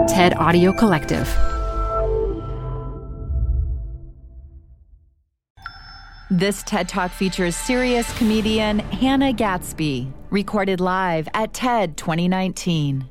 TED Audio Collective. This TED Talk features serious comedian Hannah Gatsby, recorded live at TED 2019.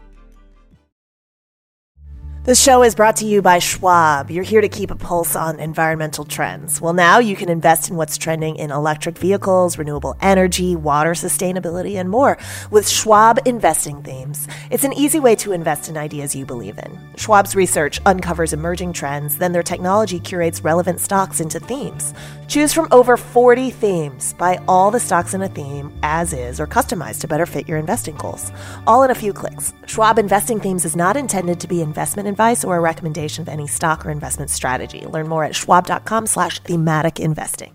This show is brought to you by Schwab. You're here to keep a pulse on environmental trends. Well, now you can invest in what's trending in electric vehicles, renewable energy, water sustainability, and more with Schwab Investing Themes. It's an easy way to invest in ideas you believe in. Schwab's research uncovers emerging trends, then their technology curates relevant stocks into themes. Choose from over 40 themes. Buy all the stocks in a theme as is or customized to better fit your investing goals. All in a few clicks. Schwab Investing Themes is not intended to be investment advice or a recommendation of any stock or investment strategy. Learn more at schwab.com/thematic investing.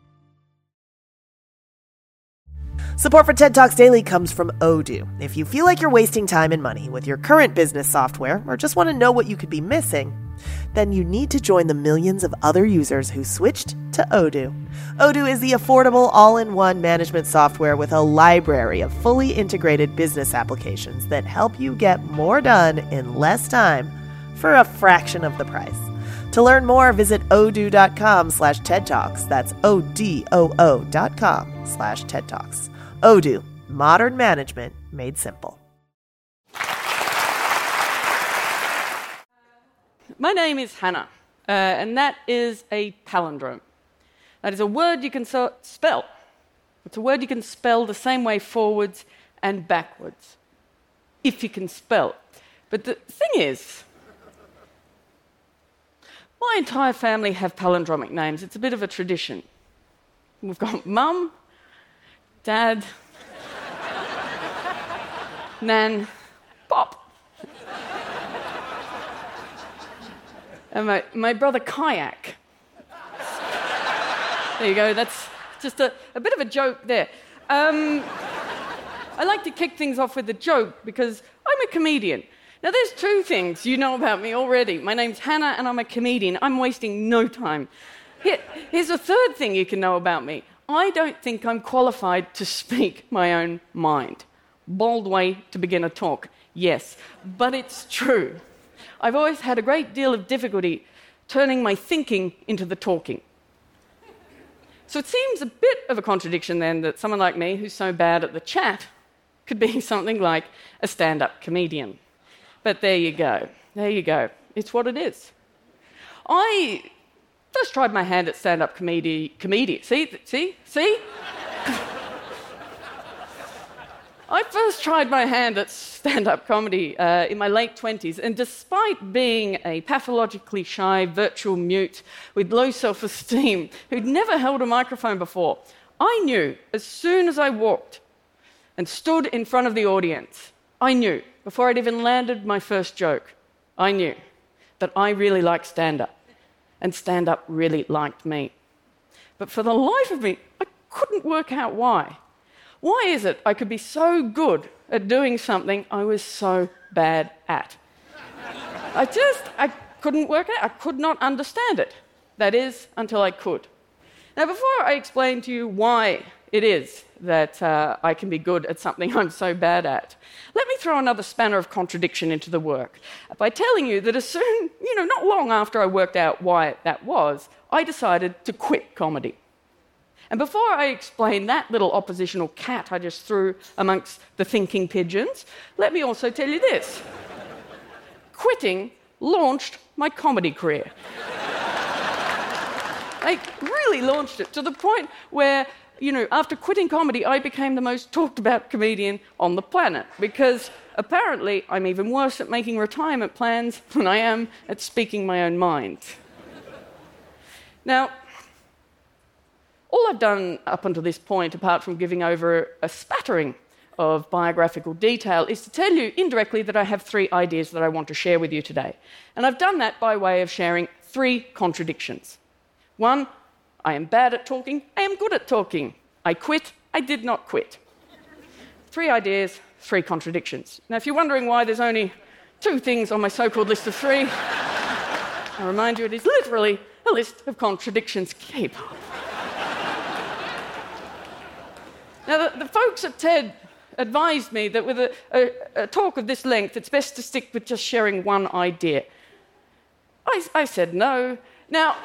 Support for TED Talks Daily comes from Odoo. If you feel like you're wasting time and money with your current business software or just want to know what you could be missing, then you need to join the millions of other users who switched to Odoo. Odoo is the affordable all-in-one management software with a library of fully integrated business applications that help you get more done in less time for a fraction of the price. To learn more, visit odoo.com/TED Talks. That's ODOO.com/TED Talks. Odoo, modern management made simple. My name is Hannah, and that is a palindrome. That is a word you can spell. It's a word you can spell the same way forwards and backwards, if you can spell. But the thing is, my entire family have palindromic names. It's a bit of a tradition. We've got Mum, Dad, Nan, Pop. And my brother Kayak. There you go, that's just a bit of a joke there. I like to kick things off with a joke because I'm a comedian. Now there's two things you know about me already. My name's Hannah and I'm a comedian. I'm wasting no time. Here's a third thing you can know about me. I don't think I'm qualified to speak my own mind. Bold way to begin a talk, yes, but it's true. I've always had a great deal of difficulty turning my thinking into the talking. So it seems a bit of a contradiction then that someone like me, who's so bad at the chat, could be something like a stand-up comedian. But there you go. It's what it is. I first tried my hand at stand-up comedy. See? I first tried my hand at stand-up comedy in my late 20s, and despite being a pathologically shy virtual mute with low self-esteem who'd never held a microphone before, I knew as soon as I walked and stood in front of the audience, I knew, before I'd even landed my first joke, I knew that I really liked stand-up, and stand-up really liked me. But for the life of me, I couldn't work out why. Why is it I could be so good at doing something I was so bad at? I couldn't work it out. I could not understand it. That is, until I could. Now, before I explain to you why it is that I can be good at something I'm so bad at, let me throw another spanner of contradiction into the work by telling you that as soon, not long after I worked out why that was, I decided to quit comedy. And before I explain that little oppositional cat I just threw amongst the thinking pigeons, let me also tell you this. Quitting launched my comedy career. Like, really launched it to the point where, after quitting comedy, I became the most talked about comedian on the planet because apparently I'm even worse at making retirement plans than I am at speaking my own mind. Now, all I've done up until this point, apart from giving over a spattering of biographical detail, is to tell you indirectly that I have 3 ideas that I want to share with you today. And I've done that by way of sharing 3 contradictions. 1, I am bad at talking, I am good at talking. I quit, I did not quit. 3 ideas, 3 contradictions. Now, if you're wondering why there's only 2 things on my so-called list of 3, I remind you it is literally a list of contradictions. Keep up. Now, the folks at TED advised me that with a talk of this length, it's best to stick with just sharing one idea. I said no. Now,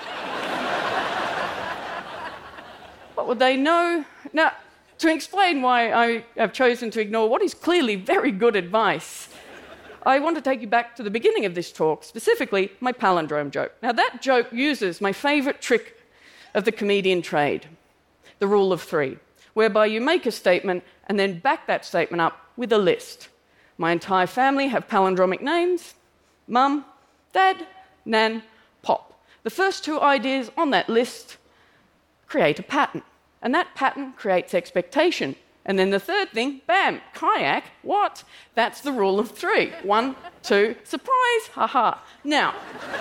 what would they know? Now, to explain why I have chosen to ignore what is clearly very good advice, I want to take you back to the beginning of this talk, specifically my palindrome joke. Now, that joke uses my favourite trick of the comedian trade, the rule of three, whereby you make a statement and then back that statement up with a list. My entire family have palindromic names: Mum, Dad, Nan, Pop. The first two ideas on that list create a pattern, and that pattern creates expectation. And then the third thing, bam, kayak, what? That's the rule of three. 1, 2, surprise, haha. Now,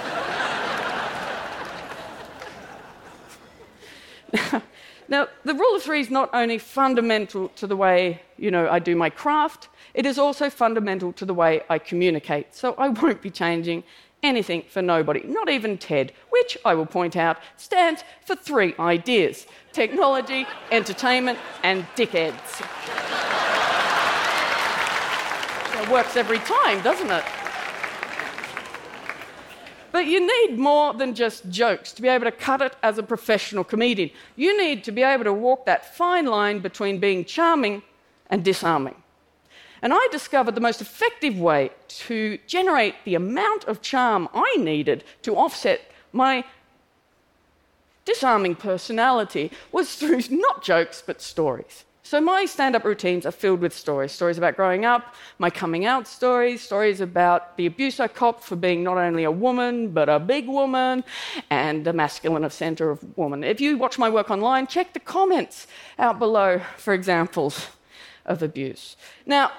the rule of three is not only fundamental to the way, I do my craft, it is also fundamental to the way I communicate. So I won't be changing anything for nobody, not even TED, which, I will point out, stands for 3 ideas: technology, entertainment, and dickheads. It works every time, doesn't it? But you need more than just jokes to be able to cut it as a professional comedian. You need to be able to walk that fine line between being charming and disarming. And I discovered the most effective way to generate the amount of charm I needed to offset my disarming personality was through not jokes, but stories. So my stand-up routines are filled with stories. Stories about growing up, my coming out stories, stories about the abuse I copped for being not only a woman, but a big woman, and a masculine of centre of woman. If you watch my work online, check the comments out below for examples of abuse. Now,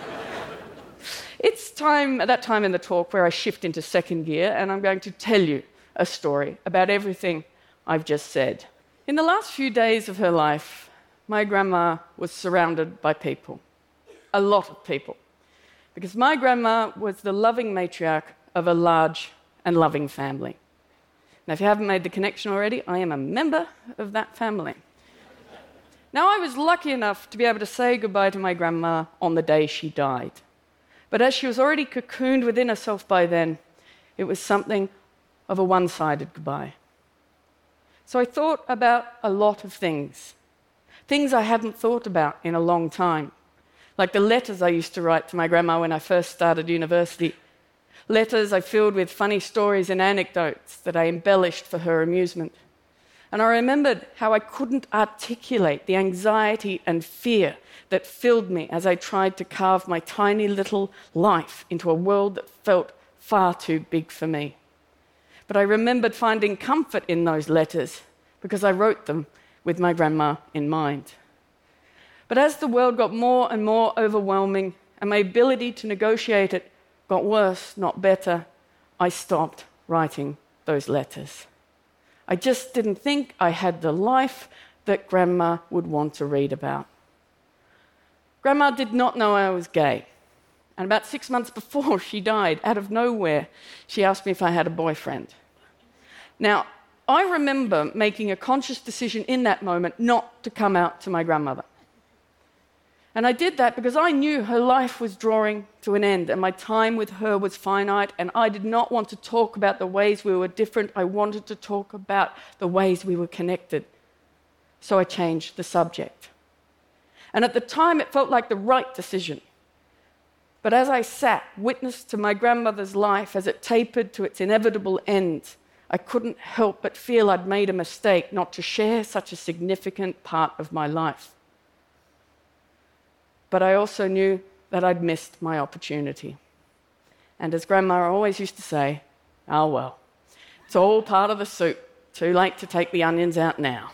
it's that time in the talk where I shift into second gear, and I'm going to tell you a story about everything I've just said. In the last few days of her life, my grandma was surrounded by people, a lot of people, because my grandma was the loving matriarch of a large and loving family. Now, if you haven't made the connection already, I am a member of that family. Now, I was lucky enough to be able to say goodbye to my grandma on the day she died. But as she was already cocooned within herself by then, it was something of a one-sided goodbye. So I thought about a lot of things I hadn't thought about in a long time, like the letters I used to write to my grandma when I first started university, letters I filled with funny stories and anecdotes that I embellished for her amusement. And I remembered how I couldn't articulate the anxiety and fear that filled me as I tried to carve my tiny little life into a world that felt far too big for me. But I remembered finding comfort in those letters because I wrote them with my grandma in mind. But as the world got more and more overwhelming and my ability to negotiate it got worse, not better, I stopped writing those letters. I just didn't think I had the life that Grandma would want to read about. Grandma did not know I was gay. And about 6 months before she died, out of nowhere, she asked me if I had a boyfriend. Now, I remember making a conscious decision in that moment not to come out to my grandmother. And I did that because I knew her life was drawing to an end and my time with her was finite, and I did not want to talk about the ways we were different. I wanted to talk about the ways we were connected. So I changed the subject. And at the time, it felt like the right decision. But as I sat, witness to my grandmother's life as it tapered to its inevitable end, I couldn't help but feel I'd made a mistake not to share such a significant part of my life. But I also knew that I'd missed my opportunity. And as Grandma always used to say, oh well, it's all part of the soup. Too late to take the onions out now.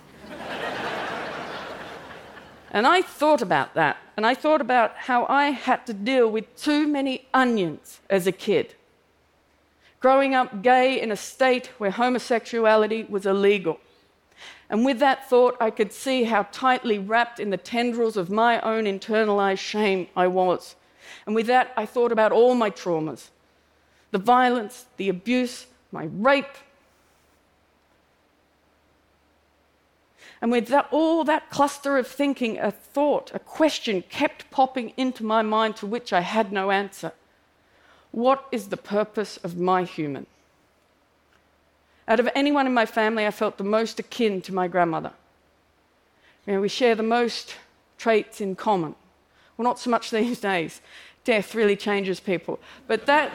And I thought about that, and I thought about how I had to deal with too many onions as a kid. Growing up gay in a state where homosexuality was illegal. And with that thought, I could see how tightly wrapped in the tendrils of my own internalized shame I was. And with that, I thought about all my traumas. The violence, the abuse, my rape. And with all that cluster of thinking, a thought, a question kept popping into my mind to which I had no answer. What is the purpose of my human? Out of anyone in my family, I felt the most akin to my grandmother. We share the most traits in common. Well, not so much these days. Death really changes people. But that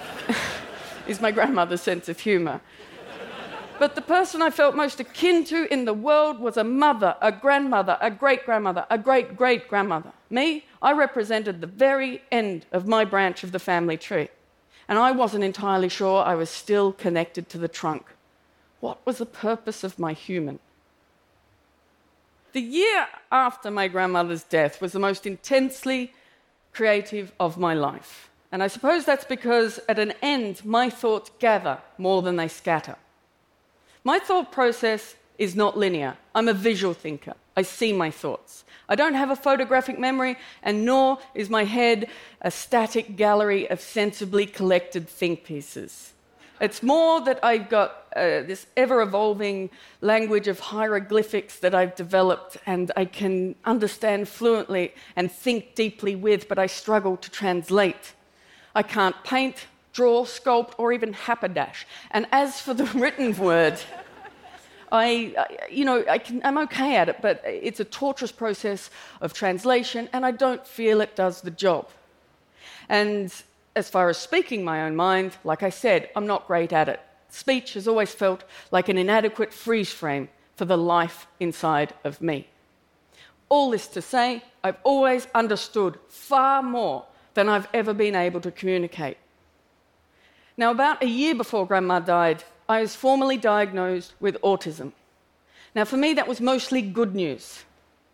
is my grandmother's sense of humour. But the person I felt most akin to in the world was a mother, a grandmother, a great-grandmother, a great-great-grandmother. Me, I represented the very end of my branch of the family tree. And I wasn't entirely sure I was still connected to the trunk. What was the purpose of my human? The year after my grandmother's death was the most intensely creative of my life. And I suppose that's because at an end, my thoughts gather more than they scatter. My thought process is not linear. I'm a visual thinker. I see my thoughts. I don't have a photographic memory, and nor is my head a static gallery of sensibly collected think pieces. It's more that I've got this ever-evolving language of hieroglyphics that I've developed and I can understand fluently and think deeply with, but I struggle to translate. I can't paint, draw, sculpt, or even haberdash. And as for the written word, I'm okay at it, but it's a torturous process of translation, and I don't feel it does the job. And as far as speaking my own mind, like I said, I'm not great at it. Speech has always felt like an inadequate freeze frame for the life inside of me. All this to say, I've always understood far more than I've ever been able to communicate. Now, about a year before Grandma died, I was formally diagnosed with autism. Now, for me, that was mostly good news.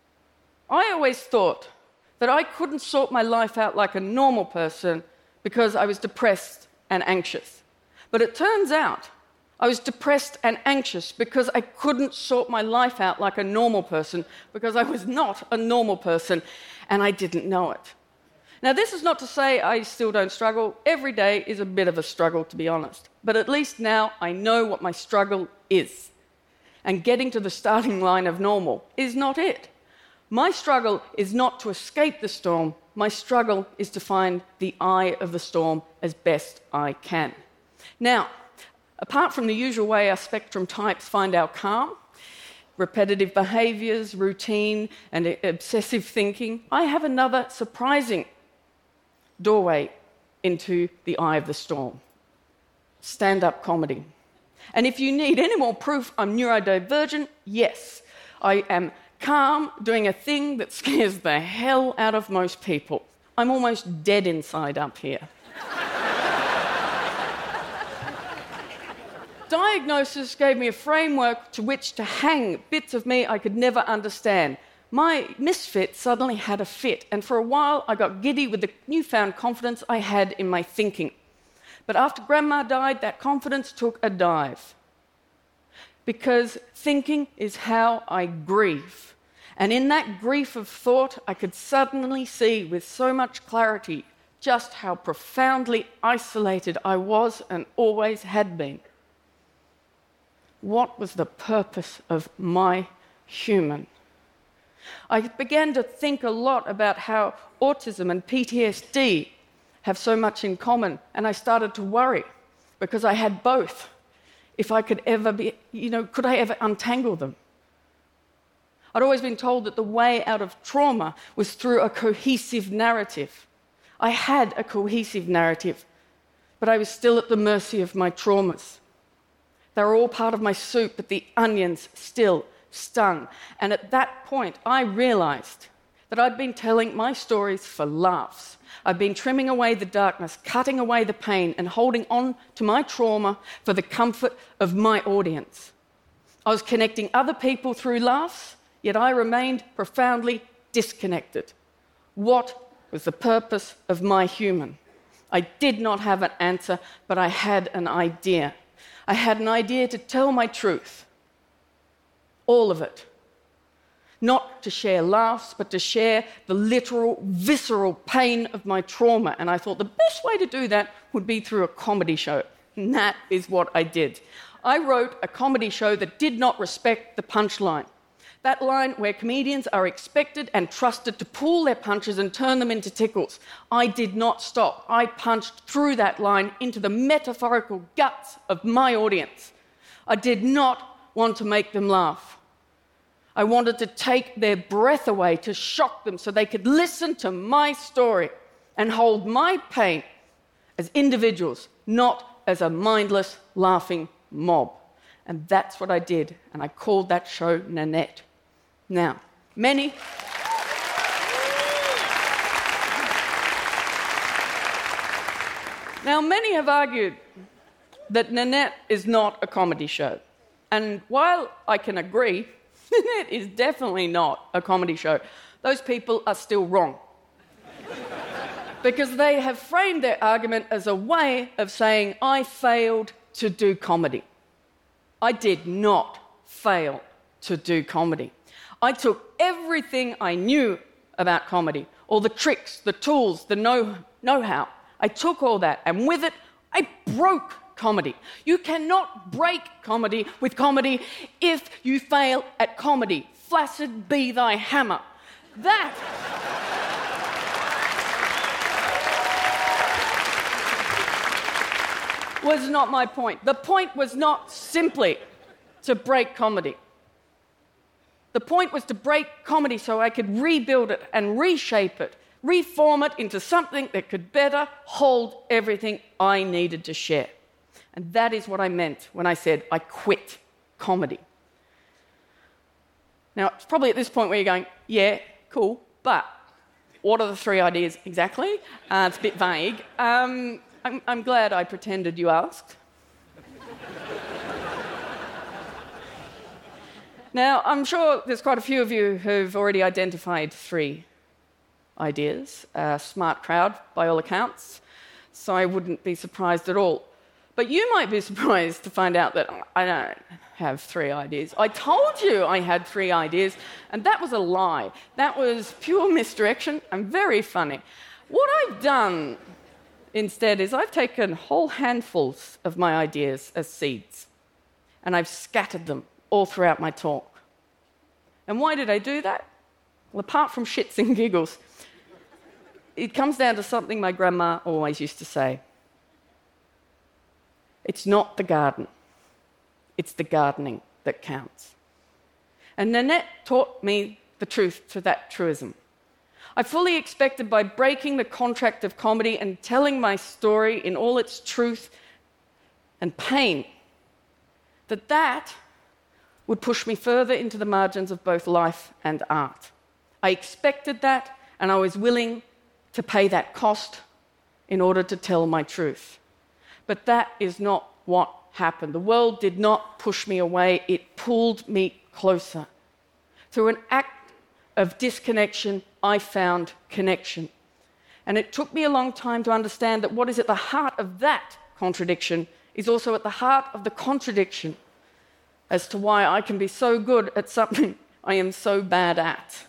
I always thought that I couldn't sort my life out like a normal person because I was depressed and anxious. But it turns out I was depressed and anxious because I couldn't sort my life out like a normal person, because I was not a normal person and I didn't know it. Now, this is not to say I still don't struggle. Every day is a bit of a struggle, to be honest. But at least now I know what my struggle is. And getting to the starting line of normal is not it. My struggle is not to escape the storm. My struggle is to find the eye of the storm as best I can. Now, apart from the usual way our spectrum types find our calm, repetitive behaviours, routine, and obsessive thinking, I have another surprising doorway into the eye of the storm: stand-up comedy. And if you need any more proof I'm neurodivergent, yes, I am calm, doing a thing that scares the hell out of most people. I'm almost dead inside up here. Diagnosis gave me a framework to which to hang bits of me I could never understand. My misfit suddenly had a fit, and for a while I got giddy with the newfound confidence I had in my thinking. But after Grandma died, that confidence took a dive. Because thinking is how I grieve. And in that grief of thought, I could suddenly see with so much clarity just how profoundly isolated I was and always had been. What was the purpose of my human? I began to think a lot about how autism and PTSD have so much in common, and I started to worry because I had both. If I could ever be, could I ever untangle them? I'd always been told that the way out of trauma was through a cohesive narrative. I had a cohesive narrative, but I was still at the mercy of my traumas. They were all part of my soup, but the onions still stung. And at that point, I realized that I'd been telling my stories for laughs. I'd been trimming away the darkness, cutting away the pain, and holding on to my trauma for the comfort of my audience. I was connecting other people through laughs, yet I remained profoundly disconnected. What was the purpose of my human? I did not have an answer, but I had an idea. I had an idea to tell my truth. All of it. Not to share laughs, but to share the literal, visceral pain of my trauma. And I thought the best way to do that would be through a comedy show. And that is what I did. I wrote a comedy show that did not respect the punchline, That line where comedians are expected and trusted to pull their punches and turn them into tickles. I did not stop. I punched through that line into the metaphorical guts of my audience. I did not want to make them laugh. I wanted to take their breath away, to shock them so they could listen to my story and hold my pain as individuals, not as a mindless, laughing mob. And that's what I did, and I called that show Nanette. Now, many have argued that Nanette is not a comedy show. And while I can agree, Nanette is definitely not a comedy show, those people are still wrong. Because they have framed their argument as a way of saying, I failed to do comedy. I did not fail to do comedy. I took everything I knew about comedy, all the tricks, the tools, the know-how. I took all that, and with it, I broke comedy. You cannot break comedy with comedy if you fail at comedy. Flaccid be thy hammer. That was not my point. The point was not simply to break comedy. The point was to break comedy so I could rebuild it and reshape it, reform it into something that could better hold everything I needed to share. And that is what I meant when I said I quit comedy. Now, it's probably at this point where you're going, yeah, cool, but what are the 3 ideas exactly? It's a bit vague. I'm glad I pretended you asked. Now, I'm sure there's quite a few of you who've already identified 3 ideas. Smart crowd, by all accounts, so I wouldn't be surprised at all. But you might be surprised to find out that I don't have 3 ideas. I told you I had 3 ideas, and that was a lie. That was pure misdirection and very funny. What I've done instead is I've taken whole handfuls of my ideas as seeds, and I've scattered them all throughout my talk. And why did I do that? Well, apart from shits and giggles, it comes down to something my grandma always used to say. It's not the garden, it's the gardening that counts. And Nanette taught me the truth to that truism. I fully expected by breaking the contract of comedy and telling my story in all its truth and pain, that would push me further into the margins of both life and art. I expected that, and I was willing to pay that cost in order to tell my truth. But that is not what happened. The world did not push me away, it pulled me closer. Through an act of disconnection, I found connection. And it took me a long time to understand that what is at the heart of that contradiction is also at the heart of the contradiction as to why I can be so good at something I am so bad at.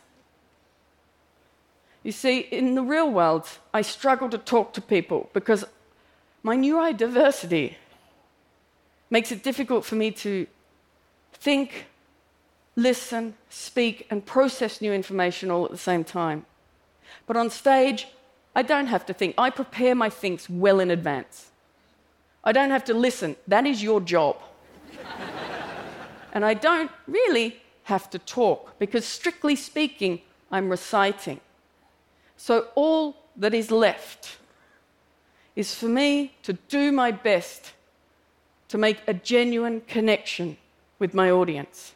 You see, in the real world, I struggle to talk to people because my neurodiversity makes it difficult for me to think, listen, speak, and process new information all at the same time. But on stage, I don't have to think. I prepare my thinks well in advance. I don't have to listen. That is your job. And I don't really have to talk because, strictly speaking, I'm reciting. So all that is left is for me to do my best to make a genuine connection with my audience.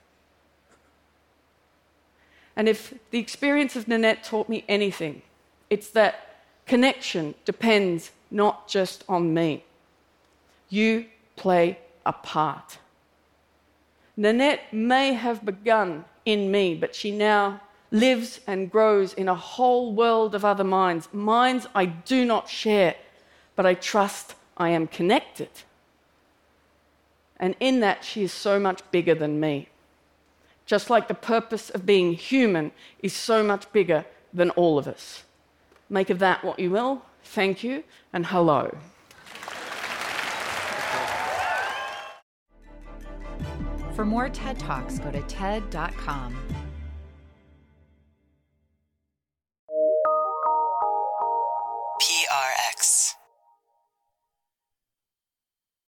And if the experience of Nanette taught me anything, it's that connection depends not just on me. You play a part. Nanette may have begun in me, but she now lives and grows in a whole world of other minds, minds I do not share, but I trust I am connected. And in that, she is so much bigger than me. Just like the purpose of being human is so much bigger than all of us. Make of that what you will. Thank you, and hello. For more TED Talks, go to TED.com.